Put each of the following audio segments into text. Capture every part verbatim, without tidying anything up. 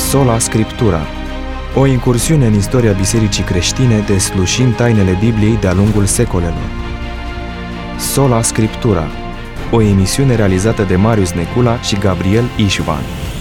Sola Scriptura, o incursiune în istoria Bisericii creștine deslușind tainele Bibliei de-a lungul secolelor. Sola Scriptura, o emisiune realizată de Marius Necula și Gabriel Ișvan.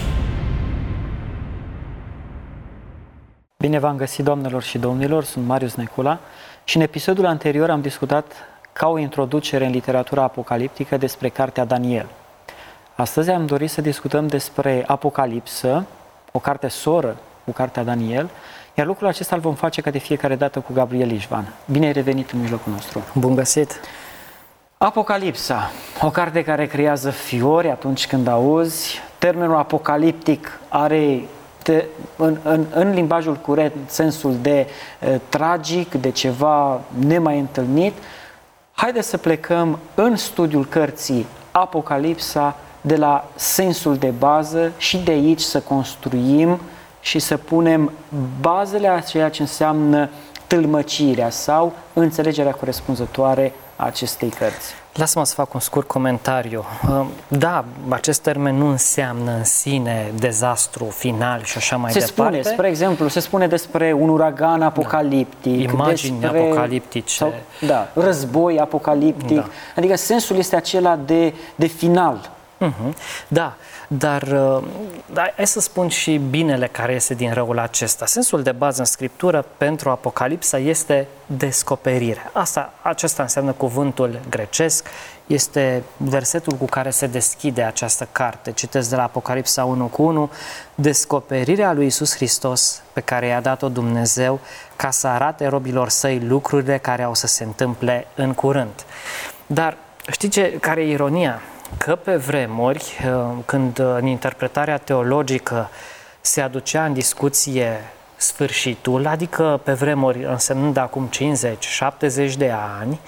Bine v-am găsit, doamnelor și domnilor, sunt Marius Necula și în episodul anterior am discutat ca o introducere în literatura apocaliptică despre cartea Daniel. Astăzi am dorit să discutăm despre Apocalipsă, o carte soră cu cartea Daniel, iar lucrul acesta îl vom face ca de fiecare dată cu Gabriel Ișvan. Bine ai revenit în mijlocul nostru! Bun găsit! Apocalipsa, o carte care creează fiori atunci când auzi. Termenul apocaliptic are te, în, în, în limbajul curent sensul de e, tragic, de ceva nemai întâlnit. Haideți să plecăm în studiul cărții Apocalipsa de la sensul de bază și de aici să construim și să punem bazele a ceea ce înseamnă tâlmăcirea sau înțelegerea corespunzătoare a acestei cărți. Lasă-mă să fac un scurt comentariu. Da, acest termen nu înseamnă în sine dezastru final și așa mai se departe. Spune, spre exemplu, se spune despre un uragan apocaliptic, da. Imagini despre, apocaliptice. Sau, da, război apocaliptic. Da. Adică sensul este acela de, de final. Uh-huh. Da, dar da, hai să spun și binele care este din răul acesta. Sensul de bază în Scriptură pentru Apocalipsa este descoperire. Asta, acesta înseamnă cuvântul grecesc, este versetul cu care se deschide această carte. Citesc de la Apocalipsa unu cu unu, descoperirea lui Iisus Hristos pe care i-a dat-o Dumnezeu ca să arate robilor săi lucrurile care au să se întâmple în curând. Dar știi ce, care e ironia? Că pe vremuri, când în interpretarea teologică se aducea în discuție sfârșitul, adică pe vremuri însemnând acum cincizeci șaptezeci de ani,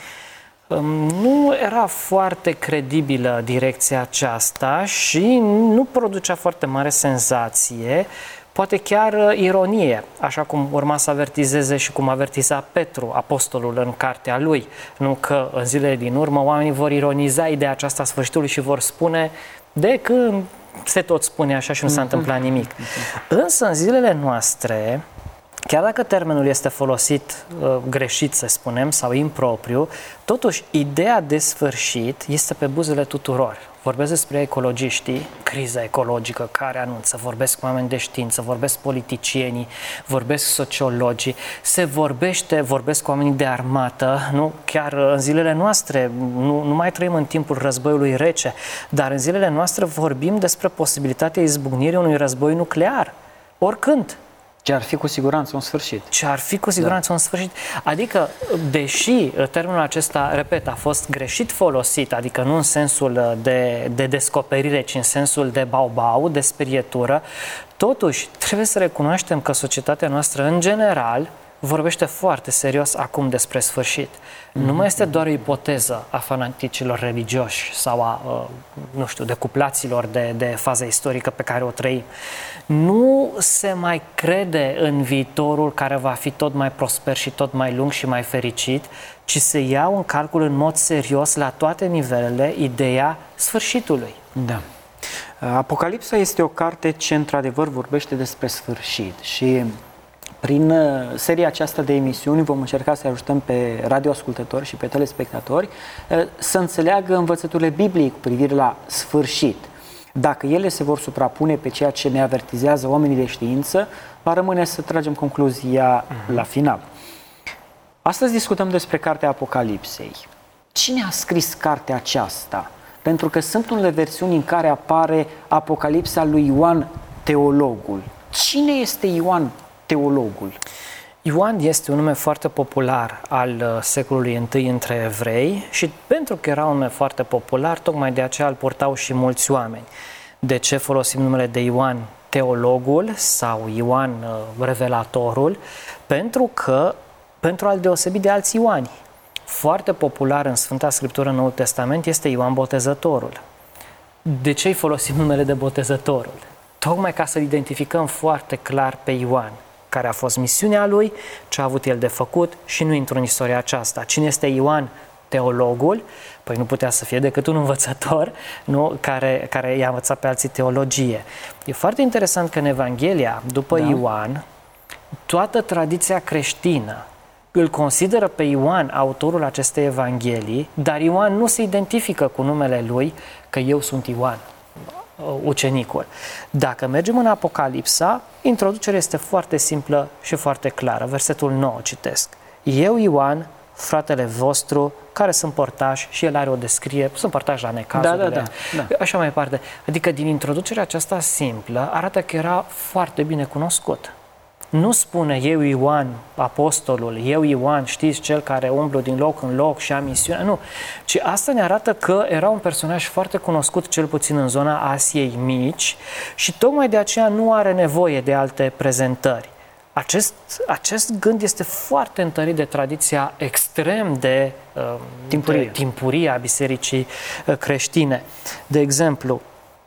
nu era foarte credibilă direcția aceasta și nu producea foarte mare senzație, poate chiar ironie, așa cum urma să avertizeze și cum avertiza Petru, apostolul, în cartea lui. Nu că în zilele din urmă oamenii vor ironiza ideea aceasta a sfârșitului și vor spune de când se tot spune așa și nu s-a întâmplat nimic. Însă în zilele noastre, chiar dacă termenul este folosit uh, greșit, să spunem, sau impropriu, totuși ideea de sfârșit este pe buzele tuturor. Vorbesc despre ecologiștii, criza ecologică care anunță, vorbesc cu oameni de știință, vorbesc politicienii, vorbesc sociologii, se vorbește, vorbesc cu oamenii de armată, nu? Chiar în zilele noastre, nu, nu mai trăim în timpul războiului rece, dar în zilele noastre vorbim despre posibilitatea izbucnirii unui război nuclear, oricând. Ce ar fi cu siguranță un sfârșit. Ce ar fi cu siguranță da. un sfârșit. Adică, deși termenul acesta, repet, a fost greșit folosit, adică nu în sensul de, de descoperire, ci în sensul de bau-bau, de sperietură, totuși trebuie să recunoaștem că societatea noastră, în general, vorbește foarte serios acum despre sfârșit. Mm-hmm. Nu mai este doar o ipoteză a fanaticilor religioși sau a, nu știu, decuplaților de, de faza istorică pe care o trăim. Nu se mai crede în viitorul care va fi tot mai prosper și tot mai lung și mai fericit, ci se iau în calcul în mod serios la toate nivelele ideea sfârșitului. Da. Apocalipsa este o carte ce într-adevăr vorbește despre sfârșit și prin seria aceasta de emisiuni vom încerca să ajutăm pe radioascultători și pe telespectatori să înțeleagă învățăturile Bibliei cu privire la sfârșit. Dacă ele se vor suprapune pe ceea ce ne avertizează oamenii de știință, va rămâne să tragem concluzia uh-huh. la final. Astăzi discutăm despre cartea Apocalipsei. Cine a scris cartea aceasta? Pentru că sunt unele versiuni în care apare Apocalipsa lui Ioan Teologul. Cine este Ioan Teologul? Ioan este un nume foarte popular al secolului întâi între evrei și pentru că era un nume foarte popular, tocmai de aceea îl purtau și mulți oameni. De ce folosim numele de Ioan Teologul sau Ioan Revelatorul? Pentru că, pentru a-l deosebi de alți Ioani. Foarte popular în Sfânta Scriptură în Noul Testament este Ioan Botezătorul. De ce îi folosim numele de Botezătorul? Tocmai ca să-l identificăm foarte clar pe Ioan, care a fost misiunea lui, ce a avut el de făcut și nu intru în istoria aceasta. Cine este Ioan teologul, păi nu putea să fie decât un învățător, nu? Care, care i-a învățat pe alții teologie. E foarte interesant că în Evanghelia, după da. Ioan, toată tradiția creștină îl consideră pe Ioan autorul acestei Evanghelii, dar Ioan nu se identifică cu numele lui că eu sunt Ioan, ucenicul. Dacă mergem în Apocalipsa, introducerea este foarte simplă și foarte clară. Versetul nouă citesc. Eu, Ioan, fratele vostru, care sunt părtași, și el are o descriere, sunt părtași la necazurile, da, da, da, da. așa mai departe. Adică din introducerea aceasta simplă arată că era foarte bine cunoscut. Nu spune eu Ioan, apostolul, eu Ioan, știți, cel care umblu din loc în loc și am misiunea, nu. Ci asta ne arată că era un personaj foarte cunoscut, cel puțin în zona Asiei Mici, și tocmai de aceea nu are nevoie de alte prezentări. Acest, acest gând este foarte întărit de tradiția extrem de, timpurie. de timpurie a bisericii creștine. De exemplu,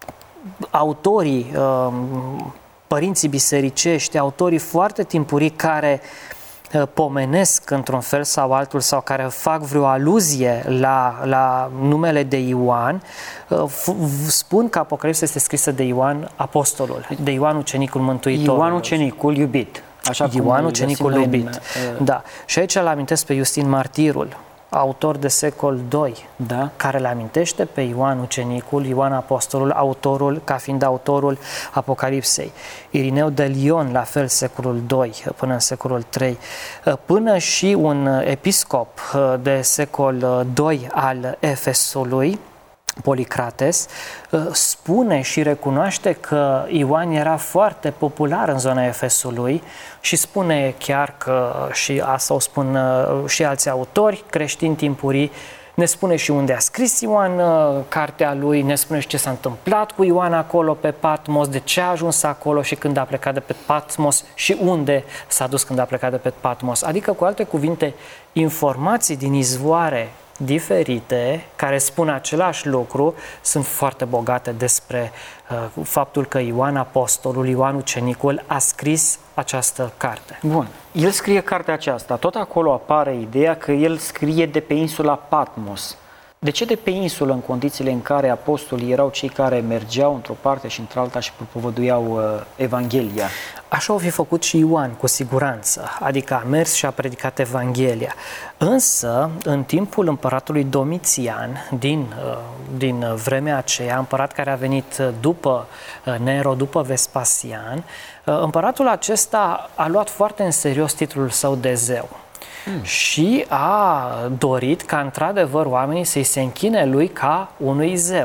autorii, părinții bisericești, autorii foarte timpurii care pomenesc într-un fel sau altul sau care fac vreo aluzie la, la numele de Ioan, spun că Apocalipsa este scrisă de Ioan apostolul, de Ioan ucenicul Mântuitorului. Ioan ucenicul iubit. Așa Ioan ucenicul iubit. În, uh... Da. Și aici îl amintesc pe Iustin Martirul, autor de secol doi, da. care le amintește pe Ioan ucenicul, Ioan apostolul, autorul, ca fiind autorul Apocalipsei. Irineu de Lion, la fel, secolul doi până în secolul trei, până și un episcop de secol doi al Efesului, Policrates, spune și recunoaște că Ioan era foarte popular în zona Efesului și spune chiar că, și asta o spun și alți autori creștini timpurii, ne spune și unde a scris Ioan cartea lui, ne spune și ce s-a întâmplat cu Ioan acolo pe Patmos, de ce a ajuns acolo și când a plecat de pe Patmos și unde s-a dus când a plecat de pe Patmos. Adică, cu alte cuvinte, informații din izvoare diferite, care spun același lucru, sunt foarte bogate despre uh, faptul că Ioan apostolul, Ioan ucenicul, a scris această carte. Bun. El scrie cartea aceasta. Tot acolo apare ideea că el scrie de pe insula Patmos. De ce de pe insulă, în condițiile în care apostolii erau cei care mergeau într-o parte și într-alta și propovăduiau uh, Evanghelia? Așa o fi făcut și Ioan, cu siguranță, adică a mers și a predicat Evanghelia. Însă, în timpul împăratului Domitian, din, din vremea aceea, împărat care a venit după Nero, după Vespasian, împăratul acesta a luat foarte în serios titlul său de zeu. Mm. Și a dorit ca, într-adevăr, oamenii să-i se închine lui ca unui zeu.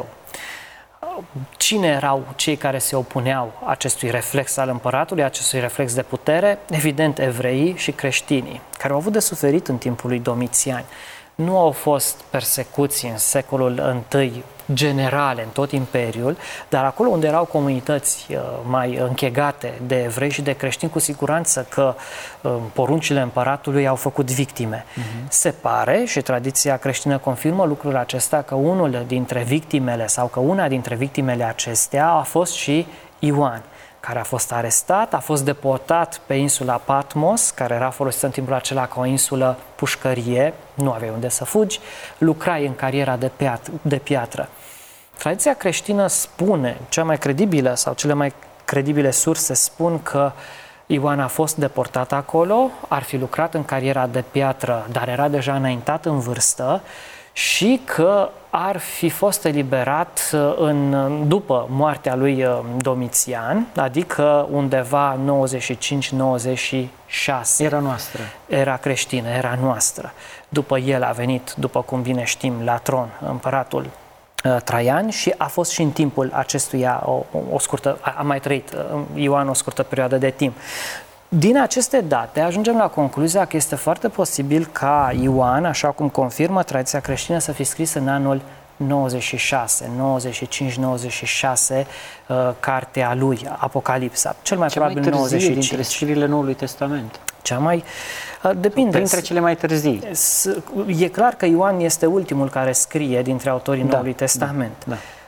Cine erau cei care se opuneau acestui reflex al împăratului, acestui reflex de putere? Evident, evreii și creștinii, care au avut de suferit în timpul lui Domitian. Nu au fost persecuții în secolul I generale în tot imperiul, dar acolo unde erau comunități mai închegate de evrei și de creștini, cu siguranță că poruncile împăratului au făcut victime. Uh-huh. Se pare, și tradiția creștină confirmă lucrul acesta, că unul dintre victimele sau că una dintre victimele acestea a fost și Ioan, care a fost arestat, a fost deportat pe insula Patmos, care era folosită în timpul acela ca o insulă pușcărie, nu aveai unde să fugi, lucrai în cariera de, piat- de piatră. Tradiția creștină spune, cea mai credibilă sau cele mai credibile surse spun că Ioan a fost deportat acolo, ar fi lucrat în cariera de piatră, dar era deja înaintat în vârstă, și că ar fi fost eliberat în, după moartea lui Domitian, adică undeva nouăzeci și cinci nouăzeci și șase. Era noastră. Era creștină, era noastră. După el a venit, după cum bine știm, la tron împăratul Traian și a fost și în timpul acestuia o, o scurtă, a mai trăit Ioan o scurtă perioadă de timp. Din aceste date ajungem la concluzia că este foarte posibil ca Ioan, așa cum confirmă tradiția creștină, să fi scris în anul nouăzeci și șase, nouăzeci și cinci nouăzeci și șase, uh, cartea lui, Apocalipsa. Cel mai Cea probabil mai nouăzeci și cinci. Dintre scrierile Noului Testament. Cea mai... Uh, depinde. Printre cele mai târzii. E clar că Ioan este ultimul care scrie dintre autorii da, Noului Testament. Da, da.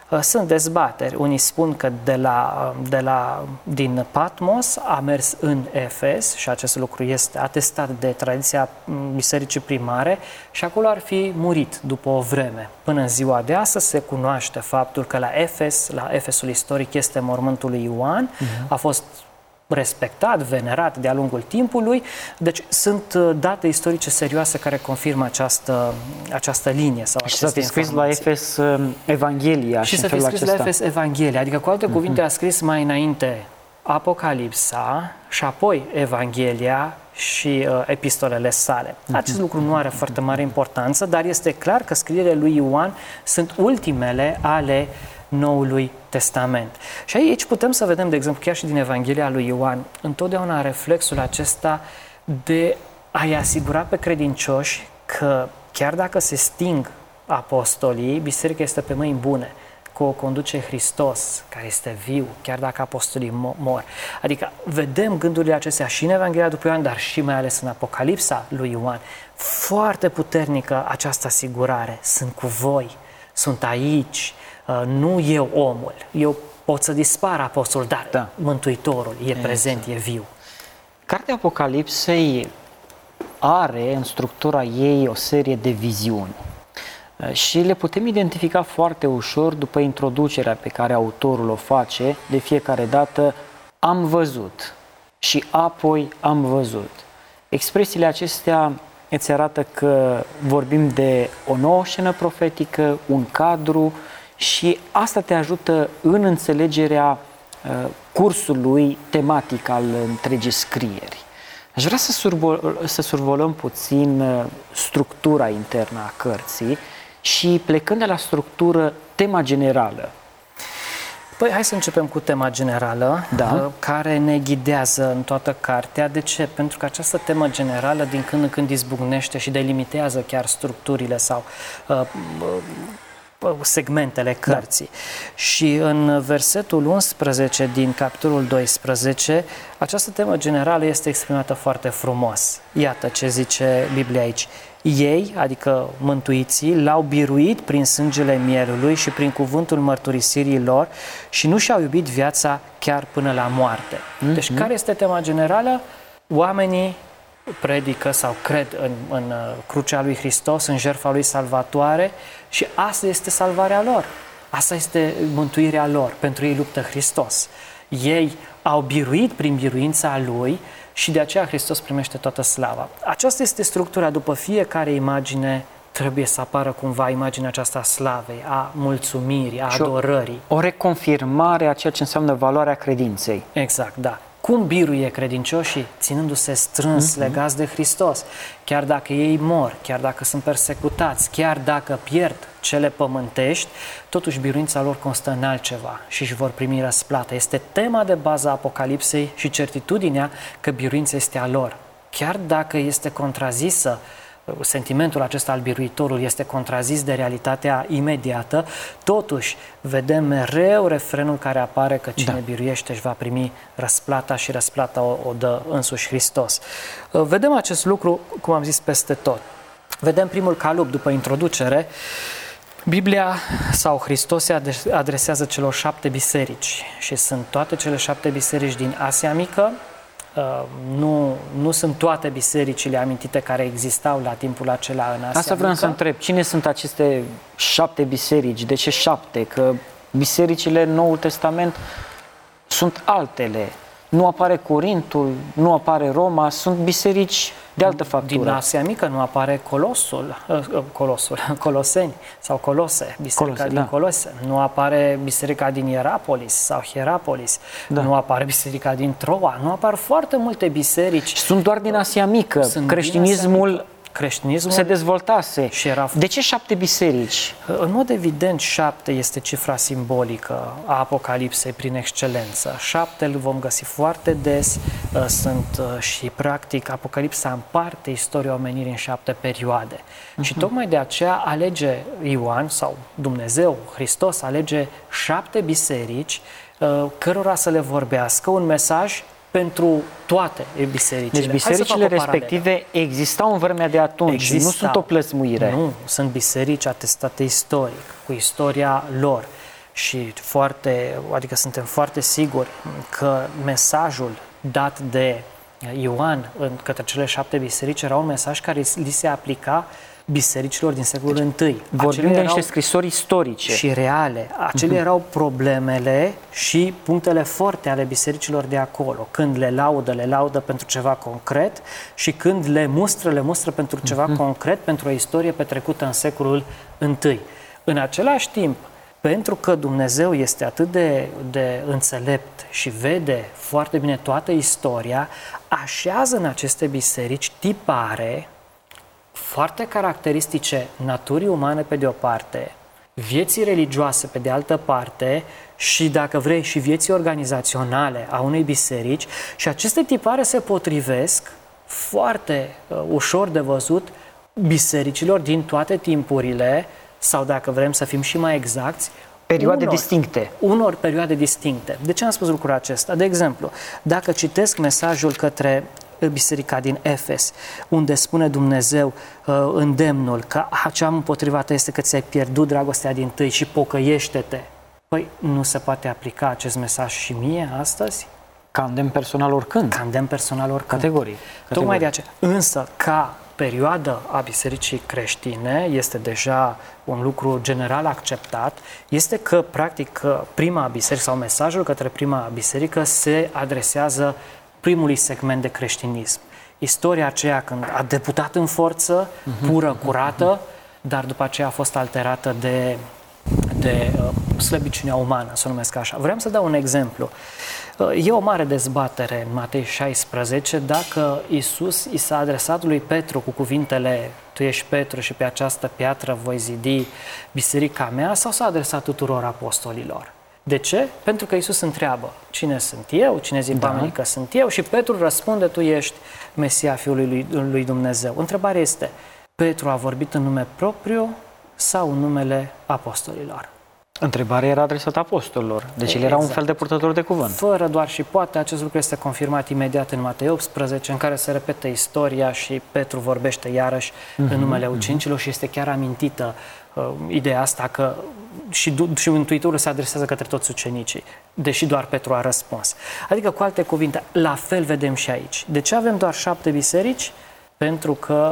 Sunt dezbateri. Unii spun că de la, de la, din Patmos a mers în Efes și acest lucru este atestat de tradiția bisericii primare și acolo ar fi murit după o vreme. Până în ziua de astăzi se cunoaște faptul că la Efes, la Efesul istoric, este mormântul lui Ioan, uh-huh. a fost respectat, venerat de-a lungul timpului. Deci sunt date istorice serioase care confirmă această, această linie sau și aceste s-a scris la Efes Evanghelia și, și să fi scris la Efes Evanghelia, adică cu alte uh-huh. cuvinte a scris mai înainte Apocalipsa și apoi Evanghelia și uh, epistolele sale. Acest lucru nu are foarte mare importanță, dar este clar că scrierile lui Ioan sunt ultimele ale Noului Testament. Și aici putem să vedem, de exemplu, chiar și din Evanghelia lui Ioan, întotdeauna reflexul acesta de a-i asigura pe credincioși că chiar dacă se sting apostolii, biserica este pe mâini bune, că o conduce Hristos, care este viu, chiar dacă apostolii mor. Adică vedem gândurile acestea și în Evanghelia după Ioan, dar și mai ales în Apocalipsa lui Ioan. Foarte puternică această asigurare. Sunt cu voi, sunt aici, nu eu omul. Eu pot să dispar apostol, dar da. Mântuitorul e exact. Prezent, e viu. Cartea Apocalipsei are în structura ei o serie de viziuni și le putem identifica foarte ușor după introducerea pe care autorul o face de fiecare dată. Am văzut și apoi am văzut. Expresiile acestea îți arată că vorbim de o nouă scenă profetică, un cadru, și asta te ajută în înțelegerea uh, cursului tematic al întregii scrieri. Aș vrea să, survol, să survolăm puțin uh, structura internă a cărții și plecând de la structură, tema generală. Păi hai să începem cu tema generală, da. uh, care ne ghidează în toată cartea. De ce? Pentru că această temă generală din când în când izbucnește și delimitează chiar structurile sau uh, uh, segmentele cărții. Da. Și în versetul unsprezece din capitolul doisprezece, această temă generală este exprimată foarte frumos. Iată ce zice Biblia aici. Ei, adică mântuiții, l-au biruit prin sângele mielului și prin cuvântul mărturisirii lor și nu și-au iubit viața chiar până la moarte. Mm-hmm. Deci care este tema generală? Oamenii predică sau cred în, în crucea lui Hristos, în jertfa lui salvatoare și asta este salvarea lor. Asta este mântuirea lor. Pentru ei luptă Hristos. Ei au biruit prin biruința lui și de aceea Hristos primește toată slava. Aceasta este structura. După fiecare imagine trebuie să apară cumva imaginea aceasta a slavei, a mulțumirii, a și adorării. O, o reconfirmare a ceea ce înseamnă valoarea credinței. Exact, da. Cum biruie credincioșii? Ținându-se strâns, mm-hmm. legați de Hristos. Chiar dacă ei mor, chiar dacă sunt persecutați, chiar dacă pierd cele pământești, totuși biruința lor constă în altceva și își vor primi răsplată. Este tema de bază a Apocalipsei și certitudinea că biruința este a lor. Chiar dacă este contrazisă, sentimentul acesta al biruitorului este contrazis de realitatea imediată, totuși vedem mereu refrenul care apare că cine da. biruiește își va primi răsplata și răsplata o, o dă însuși Hristos. Vedem acest lucru, cum am zis, peste tot. Vedem primul calup după introducere. Biblia sau Hristos se adresează celor șapte biserici și sunt toate cele șapte biserici din Asia Mică. Uh, nu, nu sunt toate bisericile amintite care existau la timpul acela în Asia Asta vreau Mică. să întreb. Cine sunt aceste șapte biserici? De ce șapte? Că bisericile în Noul Testament sunt altele. Nu apare Corintul, nu apare Roma, sunt biserici de altă factură. Din Asia Mică nu apare Colosul, uh, Colosul, Coloseni sau Colose, biserica Colose, din da. Colose. Nu apare biserica din Hierapolis sau Hierapolis. Da. Nu apare biserica din Troa. Nu apar foarte multe biserici. Sunt doar din Asia Mică. Sunt creștinismul Asia Mică. Creștinismul se dezvoltase. Și era... De ce șapte biserici? În mod evident, șapte este cifra simbolică a Apocalipsei prin excelență. Șapte îl vom găsi foarte des. Sunt și, practic, Apocalipsa împarte istoria omenirii în șapte perioade. Uh-huh. Și tocmai de aceea alege Ioan, sau Dumnezeu, Hristos, alege șapte biserici cărora să le vorbească un mesaj pentru toate bisericile. Deci bisericile respective existau în vremea de atunci, existau. Nu sunt o plăsmuire. Nu, sunt biserici atestate istoric, cu istoria lor. și foarte, adică suntem foarte siguri că mesajul dat de Ioan în către cele șapte biserici era un mesaj care li se aplica bisericilor din secolul deci, I. Vorbim de niște scrisori istorice. Și reale. Acelea uh-huh. erau problemele și punctele forte ale bisericilor de acolo. Când le laudă, le laudă pentru ceva concret și când le mustră, le mustră pentru ceva uh-huh. concret, pentru o istorie petrecută în secolul I. În același timp, pentru că Dumnezeu este atât de, de înțelept și vede foarte bine toată istoria, așează în aceste biserici tipare foarte caracteristice naturii umane pe de o parte, vieții religioase pe de altă parte și, dacă vrei, și vieții organizaționale a unei biserici, și aceste tipare se potrivesc foarte uh, ușor de văzut bisericilor din toate timpurile, sau, dacă vrem să fim și mai exacti, perioade unor, distincte. Unor perioade distincte. De ce am spus lucrul acesta? De exemplu, dacă citesc mesajul către biserica din Efes, unde spune Dumnezeu uh, îndemnul că ce am împotriva ta este că ți-ai pierdut dragostea din tâi și pocăiește-te. Păi nu se poate aplica acest mesaj și mie astăzi? Ca îndemn personal oricând. Ca îndemn personal oricând. Categorii. Tocmai de aceea. Însă, ca perioadă a bisericii creștine, este deja un lucru general acceptat, este că, practic, prima biserică sau mesajul către prima biserică se adresează primului segment de creștinism. Istoria aceea când a debutat în forță, pură, curată, dar după aceea a fost alterată de, de uh, slăbiciunea umană, să o numesc așa. Vreau să dau un exemplu. Uh, e o mare dezbatere în Matei șaisprezece dacă Iisus i s-a adresat lui Petru cu cuvintele tu ești Petru și pe această piatră voi zidi biserica mea, sau s-a adresat tuturor apostolilor. De ce? Pentru că Iisus întreabă, cine sunt eu, cine zic da. oamenii că sunt eu, și Petru răspunde, tu ești Mesia Fiului lui, lui Dumnezeu. Întrebarea este, Petru a vorbit în nume propriu sau în numele apostolilor? Întrebarea era adresată apostolilor, deci el era exact. un fel de purtător de cuvânt. Fără doar și poate, acest lucru este confirmat imediat în Matei optsprezece, în care se repetă istoria și Petru vorbește iarăși uh-huh, în numele ucenicilor uh-huh. și este chiar amintită uh, ideea asta că și, și Mântuitorul se adresează către toți ucenicii, deși doar Petru a răspuns. Adică, cu alte cuvinte, la fel vedem și aici. De ce avem doar șapte biserici? Pentru că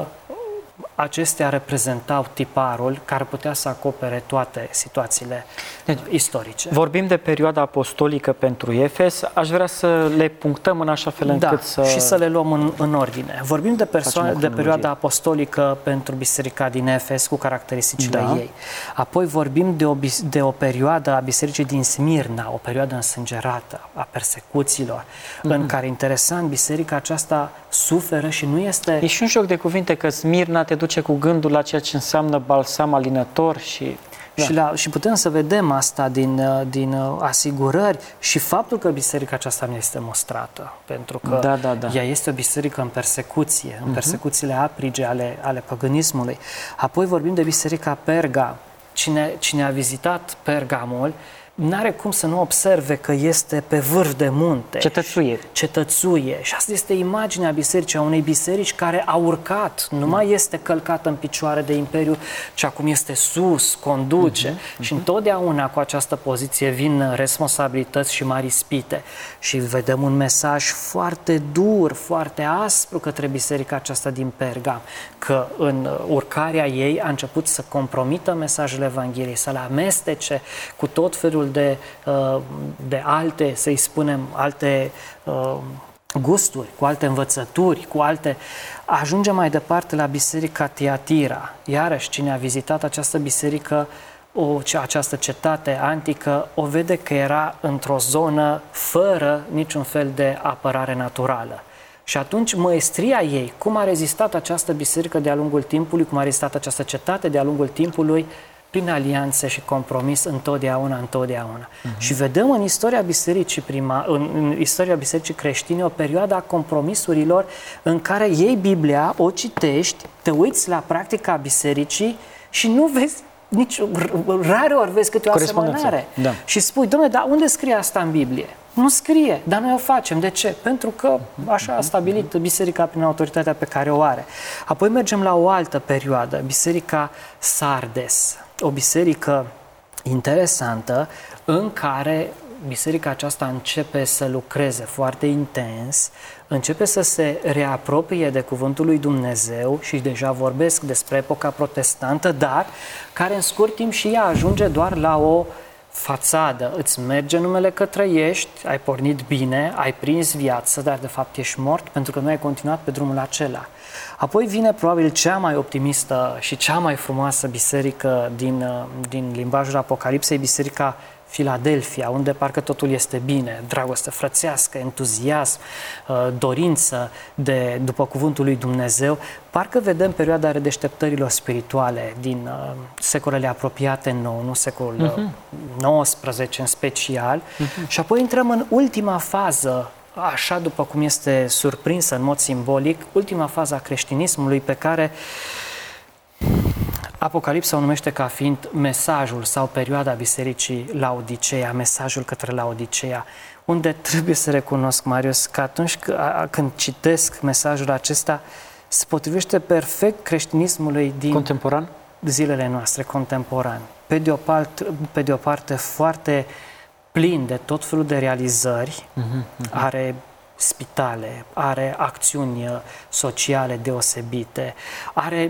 acestea reprezentau tiparul care putea să acopere toate situațiile deci, istorice. Vorbim de perioada apostolică pentru Efes. Aș vrea să le punctăm în așa fel încât da, să... și să le luăm în, în ordine. Vorbim de, persoane, de perioada apostolică pentru biserica din Efes cu caracteristicile da. ei. Apoi vorbim de o, de o perioadă a bisericii din Smirna, o perioadă însângerată a persecuțiilor, mm-hmm. în care, interesant, biserica aceasta suferă și nu este... E și un joc de cuvinte că Smirna te duce cu gândul la ceea ce înseamnă balsam alinător și... Da. Și, la, și putem să vedem asta din, din asigurări și faptul că biserica aceasta nu este mostrată, pentru că da, da, da. ea este o biserică în persecuție, în uh-huh. persecuțiile aprige ale, ale păgânismului. Apoi vorbim de biserica Perga. Cine, cine a vizitat Pergamul n-are cum să nu observe că este pe vârf de munte. Cetățuie. Cetățuie. Și asta este imaginea bisericii, a unei biserici care a urcat. Nu mai este călcată în picioare de imperiu, ci acum este sus, conduce. Uh-huh, uh-huh. Și întotdeauna cu această poziție vin responsabilități și mari ispite. Și vedem un mesaj foarte dur, foarte aspru către biserica aceasta din Pergam, că în urcarea ei a început să compromită mesajele Evangheliei, să le amestece cu tot felul de, de alte, să-i spunem, alte gusturi, cu alte învățături, cu alte... Ajunge mai departe la biserica Tiatira. Iarăși, cine a vizitat această biserică, o, această cetate antică, o vede că era într-o zonă fără niciun fel de apărare naturală. Și atunci măestria ei, cum a rezistat această biserică de-a lungul timpului, cum a rezistat această cetate de-a lungul timpului, prin alianțe și compromis întotdeauna, întotdeauna. Uh-huh. Și vedem în istoria bisericii prima, în, în istoria bisericii creștine o perioadă a compromisurilor în care iei Biblia, o citești, te uiți la practica bisericii și nu vezi nici, rare ori vezi câte o asemănare. Da. Și spui, dom'le, dar unde scrie asta în Biblie? Nu scrie, dar noi o facem. De ce? Pentru că așa a stabilit biserica prin autoritatea pe care o are. Apoi mergem la o altă perioadă, biserica Sardes. O biserică interesantă în care biserica aceasta începe să lucreze foarte intens, începe să se reapropie de Cuvântul lui Dumnezeu și deja vorbesc despre epoca protestantă, dar care în scurt timp și ea ajunge doar la o fațadă. Îți merge numele că trăiești, ai pornit bine, ai prins viață, dar de fapt ești mort pentru că nu ai continuat pe drumul acela. Apoi vine probabil cea mai optimistă și cea mai frumoasă biserică din, din limbajul Apocalipsei, Biserica Filadelfia, unde parcă totul este bine, dragoste frățească, entuziasm, dorință de, după cuvântul lui Dumnezeu. Parcă vedem perioada redeșteptărilor spirituale din secolele apropiate nou, nu secolul uh-huh. nouăsprezece în special, uh-huh. și apoi intrăm în ultima fază, așa după cum este surprinsă în mod simbolic, ultima fază a creștinismului pe care Apocalipsa o numește ca fiind mesajul sau perioada Bisericii Laodiceea, mesajul către Laodiceea, unde trebuie să recunosc, Marius, că atunci când citesc mesajul acesta, se potrivește perfect creștinismului din contemporan? Zilele noastre, contemporan. Pe de o parte, pe de o parte foarte plin de tot felul de realizări, uh-huh, uh-huh. are spitale, are acțiuni sociale deosebite, are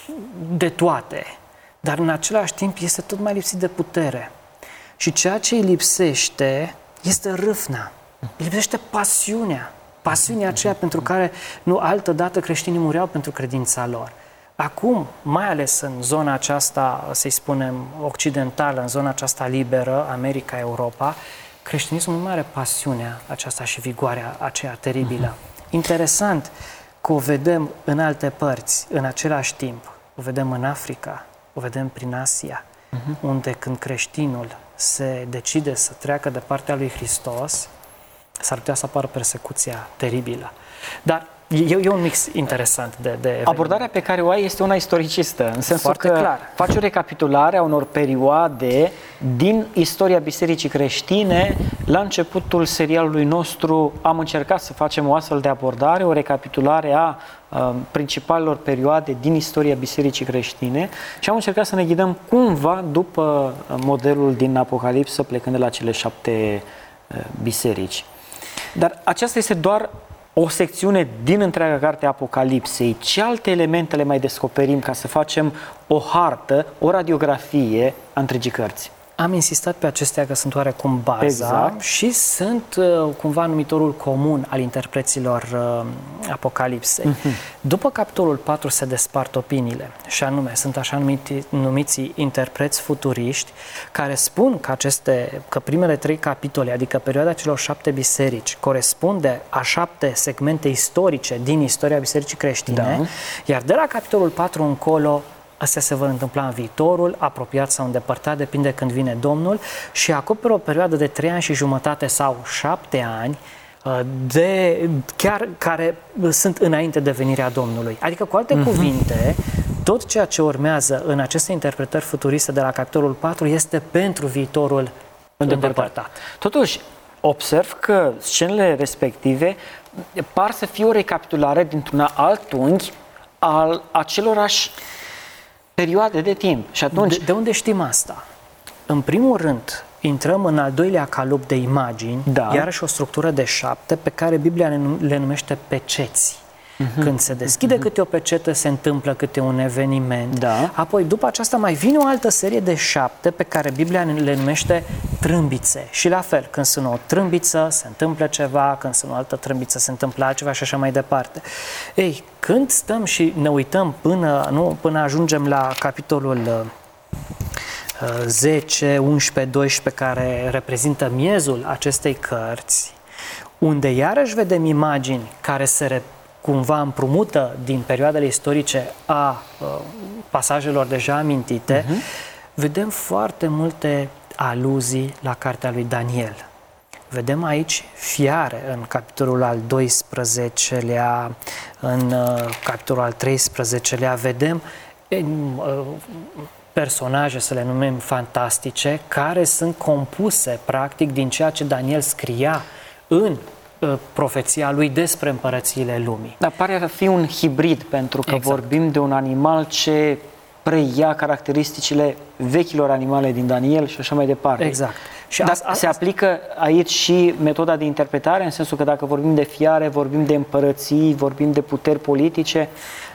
de toate, dar în același timp este tot mai lipsit de putere. Și ceea ce îi lipsește este râvna, îi lipsește pasiunea, pasiunea aceea pentru care nu altădată creștinii mureau pentru credința lor. Acum, mai ales în zona aceasta, să-i spunem, occidentală, în zona aceasta liberă, America, Europa, creștinismul nu mai are pasiunea aceasta și vigoarea aceea teribilă. Uh-huh. Interesant că o vedem în alte părți, în același timp. O vedem în Africa, o vedem prin Asia, uh-huh. unde când creștinul se decide să treacă de partea lui Hristos, s-ar putea să apară persecuția teribilă. Dar E, e un mix interesant de, de abordarea pe care o ai este una istoricistă, în sensul Foarte că clar. faci o recapitulare a unor perioade din istoria Bisericii creștine. La începutul serialului nostru am încercat să facem o astfel de abordare, o recapitulare a uh, principalelor perioade din istoria Bisericii creștine și am încercat să ne ghidăm cumva după modelul din Apocalipsă, plecând de la cele șapte uh, biserici. Dar aceasta este doar o secțiune din întreaga carte a Apocalipsei. Ce alte elemente le mai descoperim ca să facem o hartă, o radiografie a întregii cărți? Am insistat pe acestea că sunt oarecum baza exact. și sunt uh, cumva numitorul comun al interpreților uh, Apocalipsei. Uh-huh. După capitolul patru se despart opiniile și anume sunt așa numiti, numiții interpreți futuriști care spun că, aceste, că primele trei capitole, adică perioada celor șapte biserici, corespunde a șapte segmente istorice din istoria Bisericii creștine, da. Iar de la capitolul patru încolo astea se vor întâmpla în viitorul, apropiat sau îndepărtat, depinde când vine Domnul, și acoperă o perioadă de trei ani și jumătate sau șapte ani, de, chiar care sunt înainte de venirea Domnului. Adică, cu alte uh-huh. cuvinte, tot ceea ce urmează în aceste interpretări futuriste de la capitolul patru este pentru viitorul îndepărtat. îndepărtat. Totuși, observ că scenele respective par să fie o recapitulare dintr-un alt unghi al acelorași perioade de timp. Și atunci... De, de unde știm asta? În primul rând, intrăm în al doilea calup de imagini, da. Iarăși o structură de șapte pe care Biblia le numește peceți. Uh-huh. Când se deschide uh-huh. câte o pecetă, se întâmplă câte un eveniment. Da. Apoi, după aceasta, mai vine o altă serie de șapte pe care Biblia le numește trâmbițe. Și la fel, când sună o trâmbiță, se întâmplă ceva, când sună o altă trâmbiță, se întâmplă altceva și așa mai departe. Ei, când stăm și ne uităm până, nu, până ajungem la capitolul zece, unsprezece, doisprezece, care reprezintă miezul acestei cărți, unde iarăși vedem imagini care se re, cumva împrumută din perioadele istorice a uh, pasajelor deja amintite, uh-huh. vedem foarte multe aluzii la cartea lui Daniel. Vedem aici fiare în capitolul al doisprezecelea, în uh, capitolul al treisprezecelea, vedem uh, personaje, să le numim fantastice, care sunt compuse practic din ceea ce Daniel scria în uh, profeția lui despre împărățiile lumii. Dar pare a fi un hibrid, pentru că exact. vorbim de un animal ce preia caracteristicile vechilor animale din Daniel și așa mai departe. Exact. Și Dar a, a, se aplică aici și metoda de interpretare, în sensul că dacă vorbim de fiare, vorbim de împărății, vorbim de puteri politice?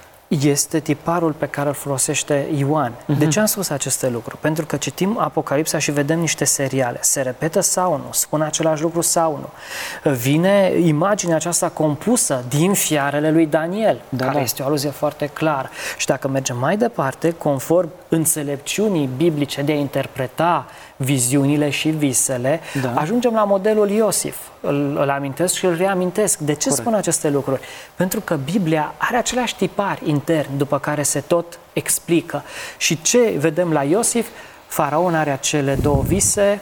Este tiparul pe care îl folosește Ioan. Uh-huh. De ce am spus aceste lucruri? Pentru că citim Apocalipsa și vedem niște seriale. Se repetă sau nu? Spune același lucru sau nu? Vine imaginea aceasta compusă din fiarele lui Daniel, da, care da. este o aluzie foarte clară. Și dacă mergem mai departe, conform înțelepciunii biblice de a interpreta viziunile și visele, da. ajungem la modelul Iosif. Îl, îl amintesc și îl reamintesc. De ce Corect. spun aceste lucruri? Pentru că Biblia are aceleași tipari interni după care se tot explică. Și ce vedem la Iosif? Faraon are acele două vise,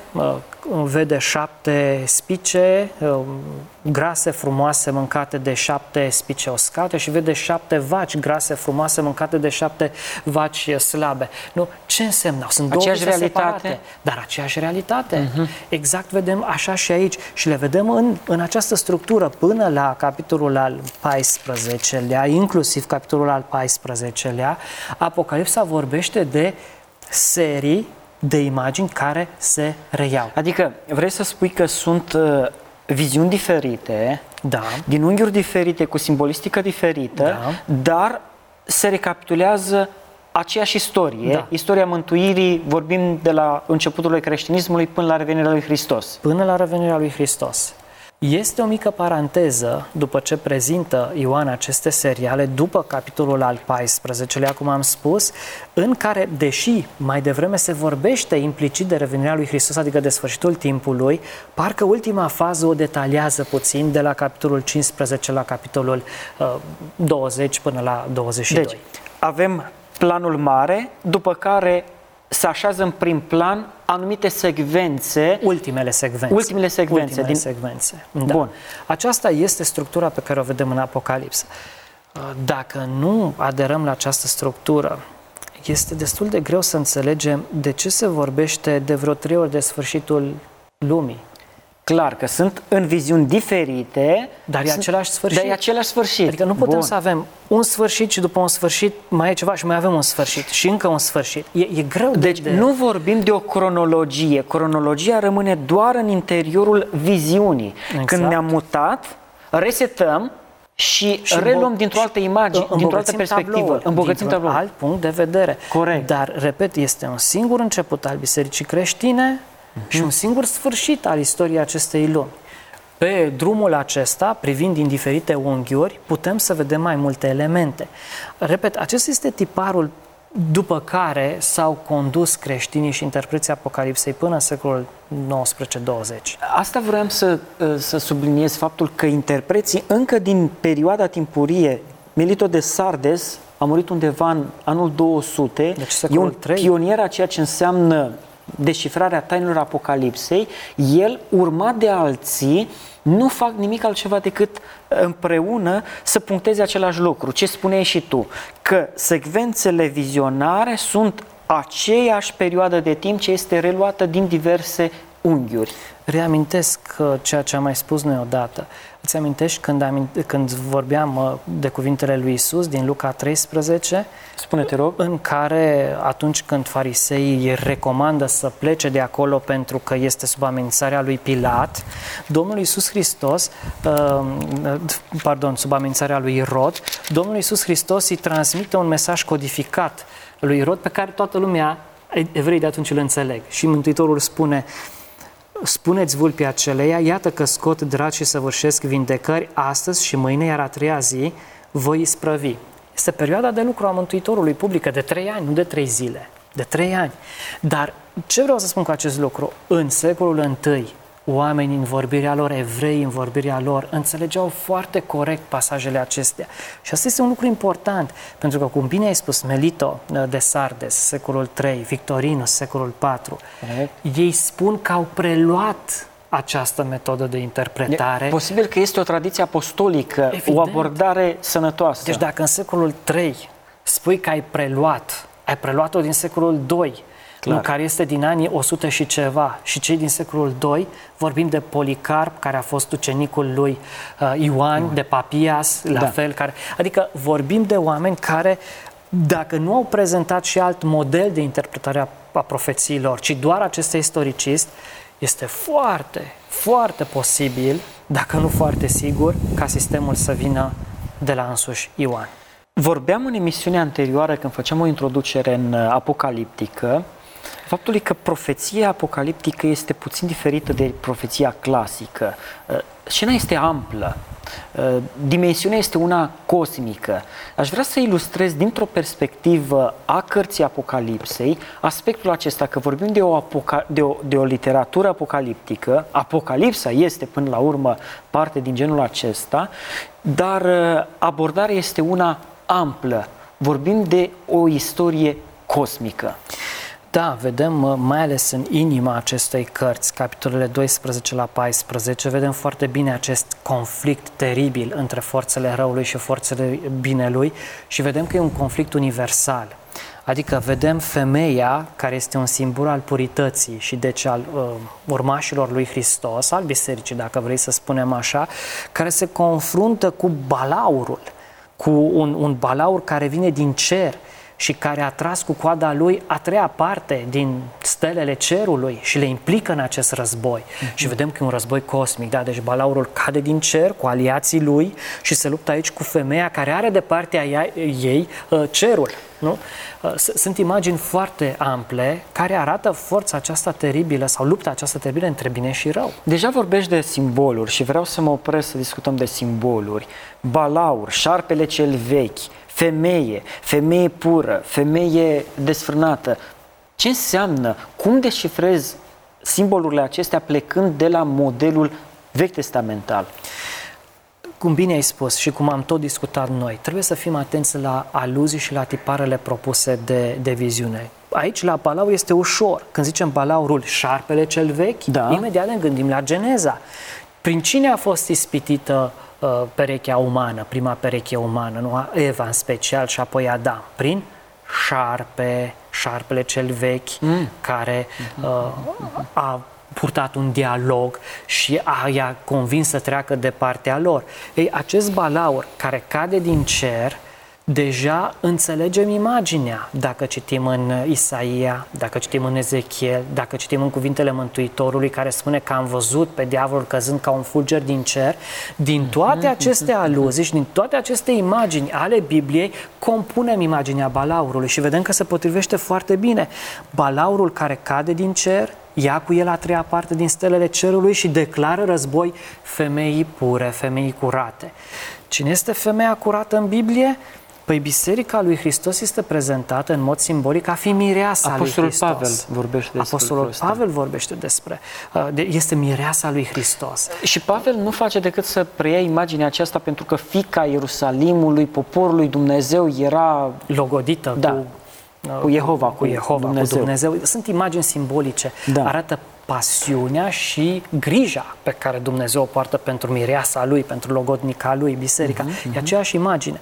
vede șapte spice grase, frumoase, mâncate de șapte spice uscate și vede șapte vaci grase, frumoase, mâncate de șapte vaci slabe. Nu, ce înseamnă? Sunt două aceeași vise realitate, separate, dar aceeași realitate. Uh-huh. Exact vedem așa și aici și le vedem în, în această structură până la capitolul al paisprezecelea, inclusiv capitolul al paisprezecelea. Apocalipsa vorbește de serii de imagini care se reiau. Adică vrei să spui că sunt uh, viziuni diferite, da. din unghiuri diferite, cu simbolistică diferită, da. dar se recapitulează aceeași istorie, da. istoria mântuirii, vorbim de la începutul creștinismului până la revenirea lui Hristos. Până la revenirea lui Hristos. Este o mică paranteză după ce prezintă Ioan aceste seriale, după capitolul al paisprezecelea, cum am spus, în care, deși mai devreme se vorbește implicit de revenirea lui Hristos, adică de sfârșitul timpului, parcă ultima fază o detaliază puțin de la capitolul cincisprezece la capitolul uh, douăzeci până la douăzeci și doi. Deci, avem planul mare, după care se așează în prim plan anumite secvențe. Ultimele secvențe. Ultimele secvențe. Ultimele din... secvențe. Da. Bun. Aceasta este structura pe care o vedem în Apocalipsă. Dacă nu aderăm la această structură, este destul de greu să înțelegem de ce se vorbește de vreo trei ori de sfârșitul lumii. Clar că sunt în viziuni diferite, dar e același sfârșit. Dar e același sfârșit. Adică nu putem Bun. să avem un sfârșit și după un sfârșit mai e ceva și mai avem un sfârșit și încă un sfârșit. E, e greu deci de... Deci nu vorbim de o cronologie. Cronologia rămâne doar în interiorul viziunii. Exact. Când ne-am mutat, resetăm și, și reluăm dintr-o altă imagine, dintr-o altă perspectivă. Îmbogățim tabloul. Alt punct de vedere. Corect. Dar, repet, este un singur început al Bisericii creștine și un singur sfârșit al istoriei acestei lumi. Pe drumul acesta, privind din diferite unghiuri, putem să vedem mai multe elemente. Repet, acesta este tiparul după care s-au condus creștinii și interpreții Apocalipsei până în secolul nouăsprezece douăzeci. Asta vreau să, să subliniez faptul că interpreții încă din perioada timpurie, Melito de Sardes a murit undeva în anul două sute, deci e un trei. pionier a ceea ce înseamnă deșifrarea tainelor Apocalipsei. El, urmat de alții, nu fac nimic altceva decât împreună să puncteze același lucru. Ce spuneai și tu? Că secvențele vizionare sunt aceeași perioadă de timp ce este reluată din diverse unghiuri. Reamintesc ceea ce am mai spus noi odată. Îți amintești când, am, când vorbeam de cuvintele lui Iisus din Luca treisprezece? Spune-te, rog. În care atunci când fariseii îi recomandă să plece de acolo pentru că este sub amenințarea lui Pilat, Domnul Iisus Hristos, pardon, sub amenințarea lui Irod, Domnul Iisus Hristos îi transmite un mesaj codificat lui Irod pe care toată lumea, evreii de atunci îl înțeleg. Și Mântuitorul spune: spuneți vulpii aceleia, iată că scot draci și săvârșesc vindecări astăzi și mâine, iar a treia zi voi isprăvi. Este perioada de lucru a Mântuitorului publică de trei ani, nu de trei zile, de trei ani. Dar ce vreau să spun cu acest lucru? În secolul întâi, oamenii în vorbirea lor, evrei în vorbirea lor, înțelegeau foarte corect pasajele acestea. Și asta este un lucru important, pentru că, cum bine ai spus, Melito de Sardes, secolul trei, Victorinus, secolul patru, corect, ei spun că au preluat această metodă de interpretare. E posibil că este o tradiție apostolică, evident, o abordare sănătoasă. Deci dacă în secolul trei spui că ai preluat, ai preluat-o din secolul doi, în care este din anii o sută și ceva, și cei din secolul doi, vorbim de Policarp, care a fost ucenicul lui uh, Ioan, mm. de Papias, la da. fel, care, adică vorbim de oameni care dacă nu au prezentat și alt model de interpretare a, a profețiilor, ci doar acest istoricist, este foarte, foarte posibil, dacă nu foarte sigur, ca sistemul să vină de la însuși Ioan. Vorbeam în emisiunea anterioară, când făceam o introducere în apocaliptică, faptului că profeția apocaliptică este puțin diferită de profeția clasică. Scena este amplă, dimensiunea este una cosmică. Aș vrea să ilustrez dintr-o perspectivă a cărții Apocalipsei aspectul acesta, că vorbim de o, apoca- de o, de o literatură apocaliptică, Apocalipsa este până la urmă parte din genul acesta, dar abordarea este una amplă. Vorbim de o istorie cosmică. Da, vedem mai ales în inima acestei cărți, capitolele doisprezece la paisprezece, vedem foarte bine acest conflict teribil între forțele răului și forțele binelui și vedem că e un conflict universal. Adică vedem femeia, care este un simbol al purității și deci al uh, urmașilor lui Hristos, al bisericii, dacă vrei să spunem așa, care se confruntă cu balaurul, cu un, un balaur care vine din cer și care a tras cu coada lui a treia parte din stelele cerului și le implică în acest război. Uh-huh. Și vedem că e un război cosmic, da? Deci balaurul cade din cer cu aliații lui și se luptă aici cu femeia care are de partea ei cerul. Nu? Sunt imagini foarte ample care arată forța aceasta teribilă sau lupta aceasta teribilă între bine și rău. Deja vorbești de simboluri și vreau să mă opresc să discutăm de simboluri. Balaur, șarpele cel vechi, femeie, femeie pură, femeie desfrânată. Ce înseamnă? Cum descifrezi simbolurile acestea plecând de la modelul vechi testamental? Cum bine ai spus și cum am tot discutat noi, trebuie să fim atenți la aluzii și la tiparele propuse de, de viziune. Aici, la balaur, este ușor. Când zicem balaurul, șarpele cel vechi, da, imediat ne gândim la Geneza. Prin cine a fost ispitită uh, perechea umană, prima pereche umană, nu? Eva în special și apoi Adam? Prin șarpe, șarpele cel vechi, mm. care uh, a purtat un dialog și a, i-a convins să treacă de partea lor. Ei, acest balaur care cade din cer, deja înțelegem imaginea. Dacă citim în Isaia, dacă citim în Ezechiel, dacă citim în cuvintele Mântuitorului care spune că am văzut pe diavolul căzând ca un fulger din cer, din toate aceste aluzii și din toate aceste imagini ale Bibliei, compunem imaginea balaurului și vedem că se potrivește foarte bine. Balaurul care cade din cer, ia cu el a treia parte din stelele cerului și declară război femeii pure, femeii curate. Cine este femeia curată în Biblie? Păi Biserica lui Hristos este prezentată în mod simbolic a fi mireasa Apostolul lui Hristos. Pavel vorbește despre Apostolul Pavel vorbește despre, este mireasa lui Hristos. Și Pavel nu face decât să preia imaginea aceasta pentru că fiica Ierusalimului, poporului Dumnezeu era logodită da, cu, cu Jehova, cu, cu Jehova, Dumnezeu. cu Dumnezeu. Sunt imagini simbolice, da. Arată pasiunea și grija pe care Dumnezeu o poartă pentru mireasa lui, pentru logodnica lui, biserica. Uh-huh, uh-huh. E aceeași imagine.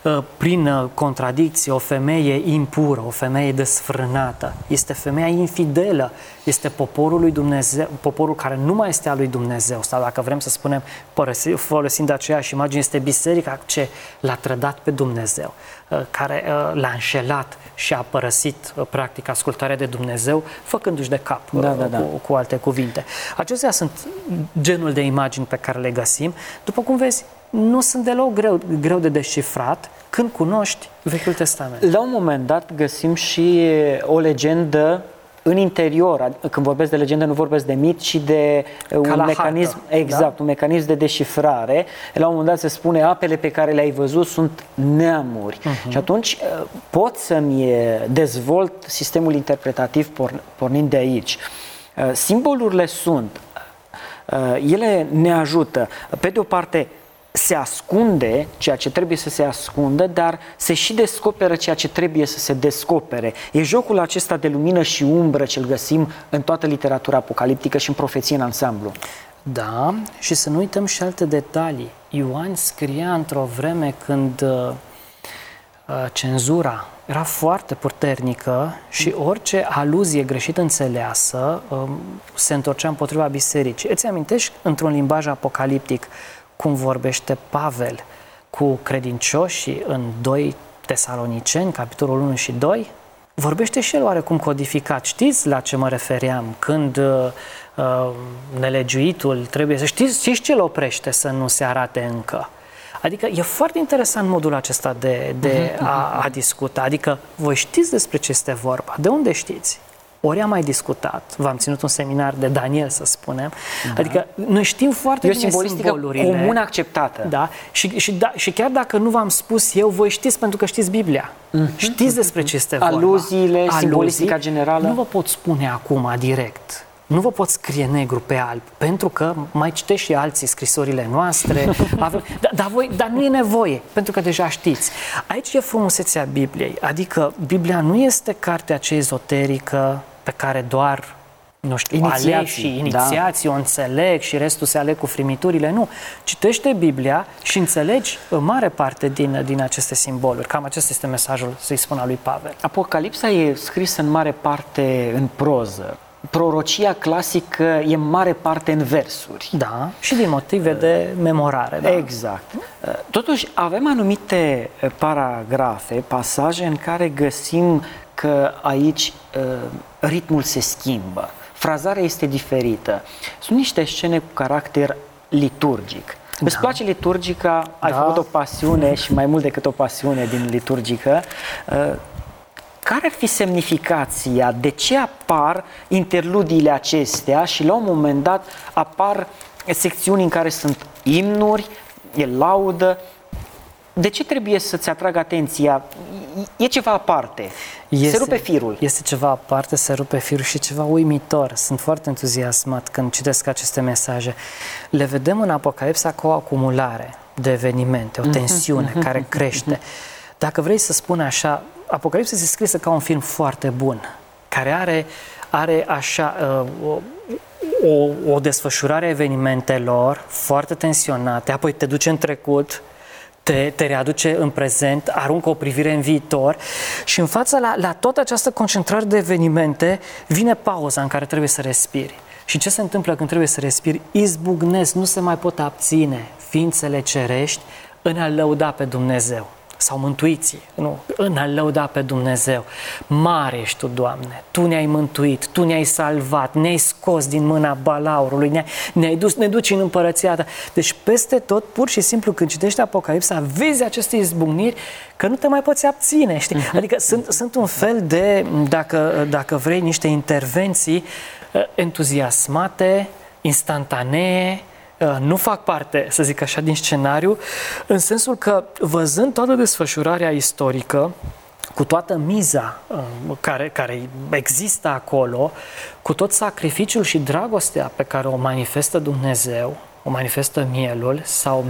Prin contradicție, o femeie impură, o femeie desfrânată, este femeia infidelă, este poporul lui Dumnezeu, poporul care nu mai este al lui Dumnezeu, sau dacă vrem să spunem, folosind aceeași imagine, este biserica ce l-a trădat pe Dumnezeu, care l-a înșelat și a părăsit practic ascultarea de Dumnezeu, făcându-și de cap, da, da, da. Cu, cu alte cuvinte. Acestea sunt genul de imagini pe care le găsim. După cum vezi, nu sunt deloc greu, greu de descifrat când cunoști Vechiul Testament. La un moment dat găsim și o legendă în interior. Când vorbesc de legendă, nu vorbesc de mit, ci de Ca un mecanism, hartă, exact, da? un mecanism de deșifrare. La un moment dat se spune, apele pe care le-ai văzut sunt neamuri. Uh-huh. Și atunci pot să-mi dezvolt sistemul interpretativ pornind de aici. Simbolurile sunt, ele ne ajută, pe de o parte, se ascunde ceea ce trebuie să se ascundă, dar se și descoperă ceea ce trebuie să se descopere. E jocul acesta de lumină și umbră ce-l găsim în toată literatura apocaliptică și în profeție în ansamblu. Da, și să nu uităm și alte detalii. Ioan scria într-o vreme când uh, cenzura era foarte puternică și orice aluzie greșit înțeleasă uh, se întorcea împotriva bisericii. Îți amintești într-un limbaj apocaliptic cum vorbește Pavel cu credincioșii în doi Tesaloniceni, capitolul unu și doi, vorbește și el oarecum codificat. Știți la ce mă refeream când uh, nelegiuitul trebuie să știți, știți ce îl oprește să nu se arate încă. Adică e foarte interesant modul acesta de, de a, a discuta. Adică voi știți despre ce este vorba. De unde știți? Ori am mai discutat, v-am ținut un seminar de Daniel, să spunem, da. Adică noi știm foarte e bine simbolurile. comun acceptată. Da? Și, și, da, și chiar dacă nu v-am spus eu, voi știți pentru că știți Biblia. Mm-hmm. Știți despre ce este vorba. Aluziile, Aluzii, simbolistica generală. Nu vă pot spune acum direct. Nu vă pot scrie negru pe alb, pentru că mai citești și alții scrisorile noastre, avem, dar, dar, voi, dar nu e nevoie, pentru că deja știți. Aici e frumusețea Bibliei, adică Biblia nu este cartea aceea ezoterică pe care doar, nu știu, inițiații, aleșii, inițiații, da. O înțeleg și restul se aleg cu frimiturile. Nu, citește Biblia și înțelegi în mare parte din, din aceste simboluri. Cam acesta este mesajul, să-i spun, al lui Pavel. Apocalipsa e scrisă în mare parte în proză. Prorocia clasică e în mare parte în versuri. Da, și din motive de memorare. Da? Exact. Totuși, avem anumite paragrafe, pasaje în care găsim că aici ritmul se schimbă. Frazarea este diferită. Sunt niște scene cu caracter liturgic. Da. Îți place liturgica? Ai da. făcut o pasiune și mai mult decât o pasiune din liturgică. Care ar fi semnificația? De ce apar interludiile acestea și la un moment dat apar secțiuni în care sunt imnuri, e laudă? De ce trebuie să-ți atragă atenția? E ceva aparte. Este, se rupe firul. Este ceva aparte, se rupe firul și ceva uimitor. Sunt foarte entuziasmat când citesc aceste mesaje. Le vedem în Apocalipsa ca o acumulare de evenimente, o tensiune mm-hmm. care crește. Dacă vrei să spun așa, Apocalipsa este scrisă ca un film foarte bun, care are, are așa uh, o, o desfășurare a evenimentelor foarte tensionate, apoi te duce în trecut, te, te readuce în prezent, aruncă o privire în viitor și în fața la, la toată această concentrare de evenimente vine pauza în care trebuie să respiri. Și ce se întâmplă când trebuie să respiri? Izbucnesc, nu se mai pot abține ființele cerești în a lăuda pe Dumnezeu. Sau mântuiții, nu, în a lăuda pe Dumnezeu. Mare ești Tu, Doamne, Tu ne-ai mântuit, Tu ne-ai salvat, ne-ai scos din mâna balaurului, ne-ai, ne-ai dus, ne duci în împărăția Ta. Deci peste tot, pur și simplu, când citești Apocalipsa, vezi aceste izbucniri că nu te mai poți abține, știi? Adică sunt, sunt un fel de, dacă, dacă vrei, niște intervenții entuziasmate, instantanee, nu fac parte, să zic așa, din scenariu, în sensul că, văzând toată desfășurarea istorică, cu toată miza care, care există acolo, cu tot sacrificiul și dragostea pe care o manifestă Dumnezeu, o manifestă mielul, sau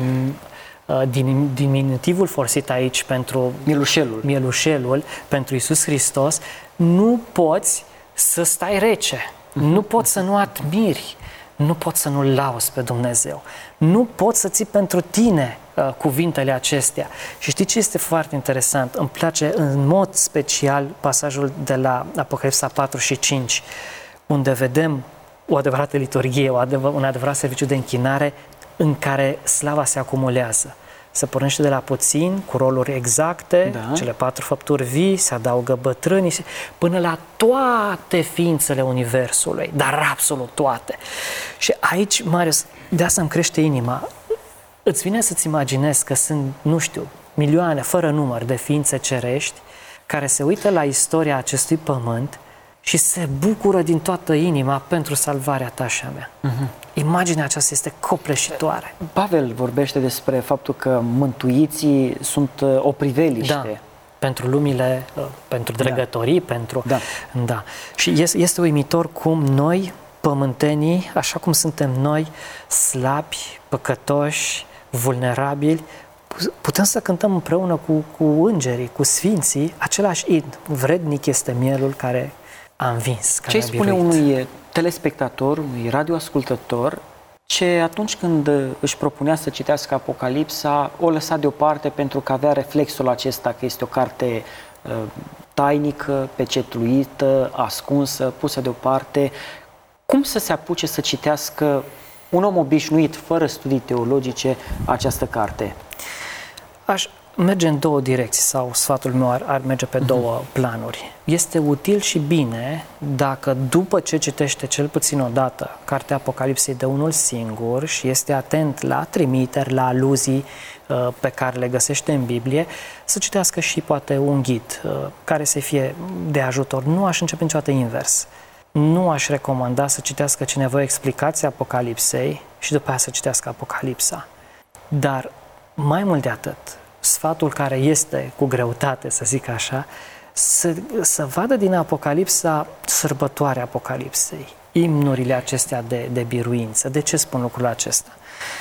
din, diminutivul folosit aici pentru mielușelul. mielușelul, pentru Iisus Hristos, nu poți să stai rece, uh-huh. nu poți să nu admiri, nu poți să nu-L lauzi pe Dumnezeu. Nu poți să ții pentru tine uh, cuvintele acestea. Și știi ce este foarte interesant? Îmi place în mod special pasajul de la Apocalipsa patru și cinci, unde vedem o adevărată liturghie, o adevăr, un adevărat serviciu de închinare în care slava se acumulează. Se pornește de la puțin, cu roluri exacte, da. Cele patru făpturi vii, se adaugă bătrânii, până la toate ființele Universului, dar absolut toate. Și aici, Marius, de asta îmi crește inima. Îți vine să-ți imaginezi că sunt, nu știu, milioane, fără număr, de ființe cerești care se uită la istoria acestui pământ și se bucură din toată inima pentru salvarea ta și a mea. Uh-huh. Imaginea aceasta este copleșitoare. Pavel vorbește despre faptul că mântuiții sunt o priveliște. Da, pentru lumile, pentru dregătorii, da. pentru... Da. Da. Și este, este uimitor cum noi, pământenii, așa cum suntem noi, slabi, păcătoși, vulnerabili, putem să cântăm împreună cu, cu îngerii, cu sfinții, același imn. Vrednic este mielul care a învins. Ce spune unui telespectator, unui radioascultător, ce atunci când își propunea să citească Apocalipsa, o lăsa deoparte pentru că avea reflexul acesta că este o carte uh, tainică, pecetluită, ascunsă, pusă deoparte. Cum să se apuce să citească un om obișnuit, fără studii teologice, această carte? Aș, merge în două direcții sau sfatul meu ar, ar merge pe două planuri. Este util și bine dacă după ce citește cel puțin o dată cartea Apocalipsei de unul singur și este atent la trimiteri, la aluzii uh, pe care le găsește în Biblie, să citească și poate un ghid uh, care să fie de ajutor. Nu aș începe niciodată invers. Nu aș recomanda să citească cineva explicația Apocalipsei și după aia să citească Apocalipsa. Dar mai mult de atât, sfatul care este cu greutate, să zic așa, să, să vadă din Apocalipsa sărbătoarea Apocalipsei, imnurile acestea de, de biruință. De ce spun lucrul acesta?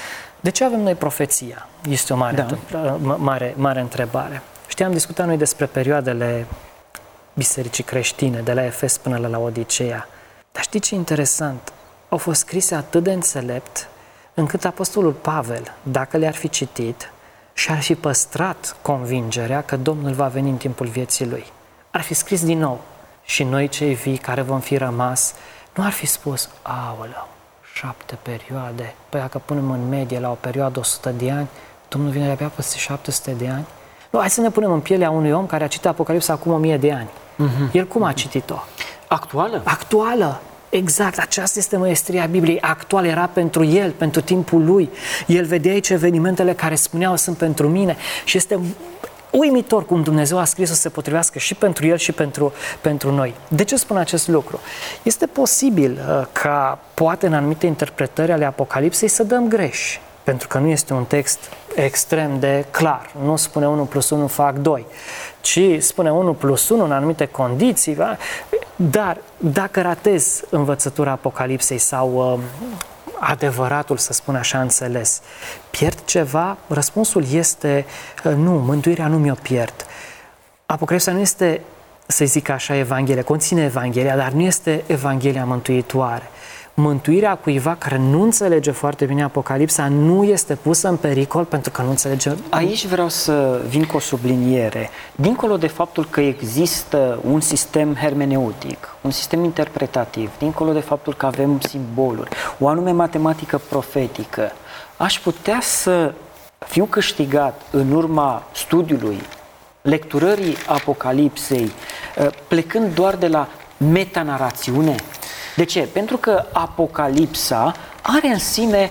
De ce avem noi profeția? Este o mare, da. mare, mare întrebare. Știam, discutat noi despre perioadele bisericii creștine, de la Efes până la Laodiceea. Dar știi ce interesant? Au fost scrise atât de înțelept, încât apostolul Pavel, dacă le-ar fi citit și ar fi păstrat convingerea că Domnul va veni în timpul vieții lui, ar fi scris din nou. Și noi cei vii care vom fi rămas, nu ar fi spus, aoleu, șapte perioade, păi dacă punem în medie la o perioadă o sută de ani, Domnul vine de-abia peste șapte sute de ani. Nu, hai să ne punem în pielea unui om care a citit Apocalipsa acum o mie de ani. Uh-huh. El cum a citit-o? Actuală? Actuală. Exact, aceasta este măestria Bibliei. Actual era pentru el, pentru timpul lui. El vedea aici evenimentele care spuneau sunt pentru mine și este uimitor cum Dumnezeu a scris să se potrivească și pentru el și pentru, pentru noi. De ce spun acest lucru? Este posibil uh, ca poate în anumite interpretări ale Apocalipsei să dăm greș, pentru că nu este un text extrem de clar. Nu spune unu plus unu fac doi, ci spune unu plus unu în anumite condiții. Va? Dar dacă ratezi învățătura Apocalipsei sau uh, adevăratul, să spun așa, înțeles, pierd ceva? Răspunsul este uh, nu, mântuirea nu mi-o pierd. Apocalipsa nu este, să zic așa, Evanghelia, conține Evanghelia, dar nu este Evanghelia mântuitoare. Mântuirea cuiva care nu înțelege foarte bine Apocalipsa nu este pusă în pericol pentru că nu înțelege. Aici vreau să vin cu o subliniere. Dincolo de faptul că există un sistem hermeneutic, un sistem interpretativ, dincolo de faptul că avem simboluri, o anume matematică profetică, aș putea să fiu câștigat în urma studiului, lecturării Apocalipsei, plecând doar de la metanarațiune. De ce? Pentru că Apocalipsa are în sine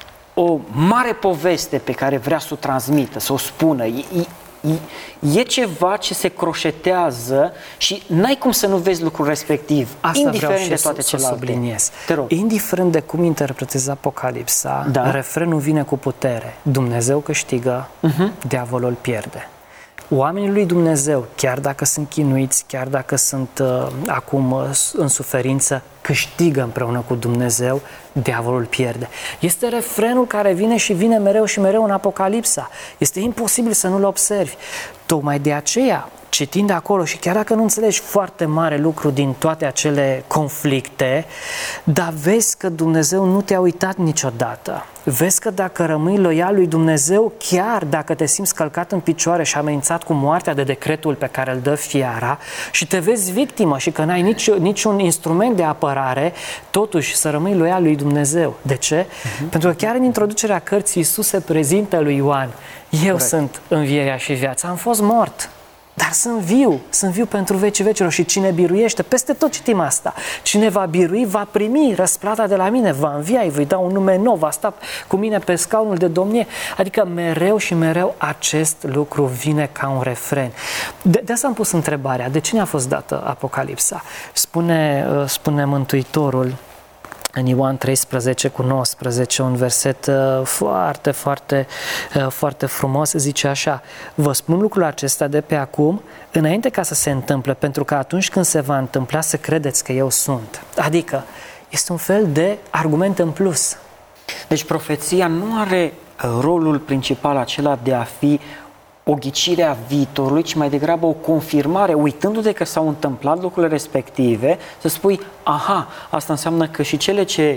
o mare poveste pe care vrea să o transmită, să o spună. E, e, e ceva ce se croșetează și n-ai cum să nu vezi lucrul respectiv, asta indiferent de toate să, celelalte. Să subliniez. Te rog. Indiferent de cum interpretezi Apocalipsa, da. refrenul vine cu putere. Dumnezeu câștigă, uh-huh. diavolul pierde. Oamenii lui Dumnezeu, chiar dacă sunt chinuiți, chiar dacă sunt uh, acum uh, în suferință, câștigă împreună cu Dumnezeu, diavolul pierde. Este refrenul care vine și vine mereu și mereu în Apocalipsa. Este imposibil să nu-l observi. Tocmai de aceea, citind acolo și chiar dacă nu înțelegi foarte mare lucru din toate acele conflicte, dar vezi că Dumnezeu nu te-a uitat niciodată. Vezi că dacă rămâi loial lui Dumnezeu, chiar dacă te simți călcat în picioare și amenințat cu moartea de decretul pe care îl dă fiara și te vezi victimă și că n-ai nici, niciun instrument de apărare, totuși să rămâi loial lui Dumnezeu. De ce? Uh-huh. Pentru că chiar în introducerea cărții Iisus se prezintă lui Ioan. Eu Corect. Sunt învierea și viața. Am fost mort. Dar sunt viu, sunt viu pentru vecii vecilor și cine biruiește, peste tot citim asta, cine va birui va primi răsplata de la mine, va învia, îi voi da un nume nou, va sta cu mine pe scaunul de domnie, adică mereu și mereu acest lucru vine ca un refren. De, de asta am pus întrebarea, de cine a fost dată Apocalipsa? Spune, spune Mântuitorul în Ioan treisprezece cu nouăsprezece, un verset uh, foarte, foarte, uh, foarte frumos, zice așa: vă spun lucrul acesta de pe acum, înainte ca să se întâmple, pentru că atunci când se va întâmpla să credeți că eu sunt. Adică, este un fel de argument în plus. Deci profeția nu are rolul principal acela de a fi o ghicire a viitorului, ci mai degrabă o confirmare, uitându-te că s-au întâmplat lucrurile respective, să spui, aha, asta înseamnă că și cele ce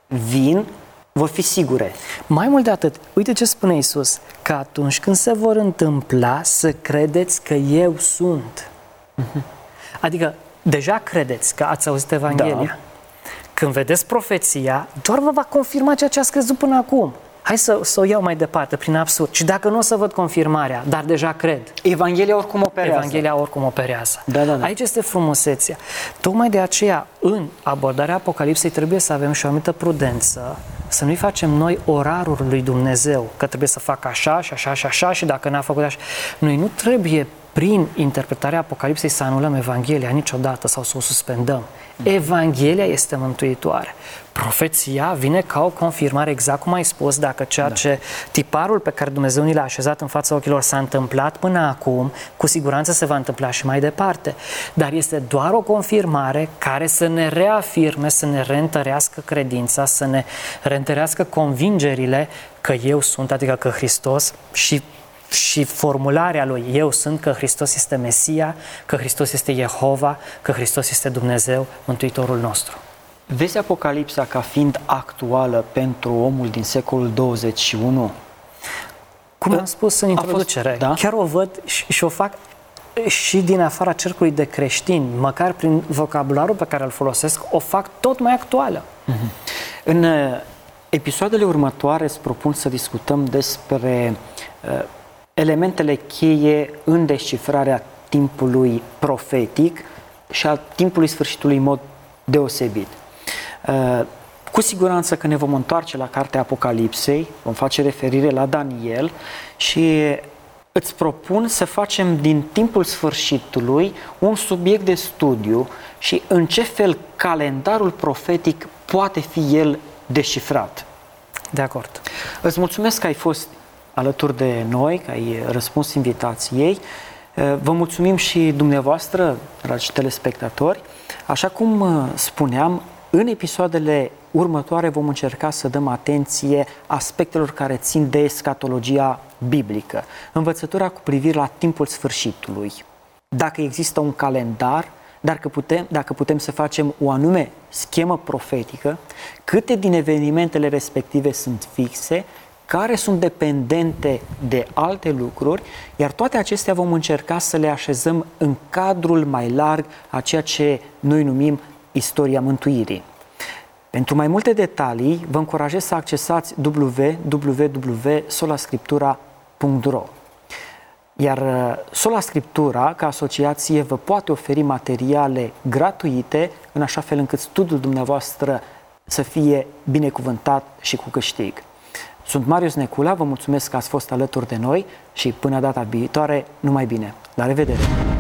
vin vor fi sigure. Mai mult de atât, uite ce spune Iisus, că atunci când se vor întâmpla, să credeți că eu sunt. Uh-huh. Adică, deja credeți că ați auzit Evanghelia. Da. Când vedeți profeția, doar vă va confirma ceea ce ați crezut până acum. Hai să, să o iau mai departe, prin absurd. Și dacă nu o să văd confirmarea, dar deja cred. Evanghelia oricum operează. Evanghelia oricum operează. Da, da, da. Aici este frumusețea. Tocmai de aceea, în abordarea Apocalipsei, trebuie să avem și o anumită prudență, să nu-i facem noi orarul lui Dumnezeu, că trebuie să facă așa și așa și așa și dacă n-a făcut așa. Noi nu trebuie prin interpretarea Apocalipsei să anulăm Evanghelia niciodată sau să o suspendăm. Evanghelia este mântuitoare. Profeția vine ca o confirmare, exact cum ai spus, dacă ceea ce da. tiparul pe care Dumnezeu ni l-a așezat în fața ochilor s-a întâmplat până acum, cu siguranță se va întâmpla și mai departe. Dar este doar o confirmare care să ne reafirme, să ne reîntărească credința, să ne reîntărească convingerile că eu sunt, adică că Hristos și și formularea lui, eu sunt, că Hristos este Mesia, că Hristos este Jehova, că Hristos este Dumnezeu, Mântuitorul nostru. Vezi Apocalipsa ca fiind actuală pentru omul din secolul douăzeci și unu? Cum am spus în introducere, fost, da? chiar o văd și, și o fac și din afara cercului de creștini, măcar prin vocabularul pe care îl folosesc, o fac tot mai actuală. Mm-hmm. În episoadele următoare îți propun să discutăm despre uh, elementele cheie în descifrarea timpului profetic și a timpului sfârșitului în mod deosebit. Cu siguranță că ne vom întoarce la cartea Apocalipsei, vom face referire la Daniel și îți propun să facem din timpul sfârșitului un subiect de studiu și în ce fel calendarul profetic poate fi el descifrat. De acord. Îți mulțumesc că ai fost alături de noi, că ai răspuns invitației. Vă mulțumim și dumneavoastră, dragi telespectatori. Așa cum spuneam, în episoadele următoare vom încerca să dăm atenție aspectelor care țin de escatologia biblică, învățătura cu privire la timpul sfârșitului, dacă există un calendar, dacă putem, dacă putem să facem o anume schemă profetică, câte din evenimentele respective sunt fixe, care sunt dependente de alte lucruri, iar toate acestea vom încerca să le așezăm în cadrul mai larg a ceea ce noi numim istoria mântuirii. Pentru mai multe detalii, vă încurajez să accesați w w w punct sola scriptura punct r o. Iar Sola Scriptura, ca asociație, vă poate oferi materiale gratuite, în așa fel încât studiul dumneavoastră să fie binecuvântat și cu câștig. Sunt Marius Necula, vă mulțumesc că ați fost alături de noi și până data viitoare, numai bine! La revedere!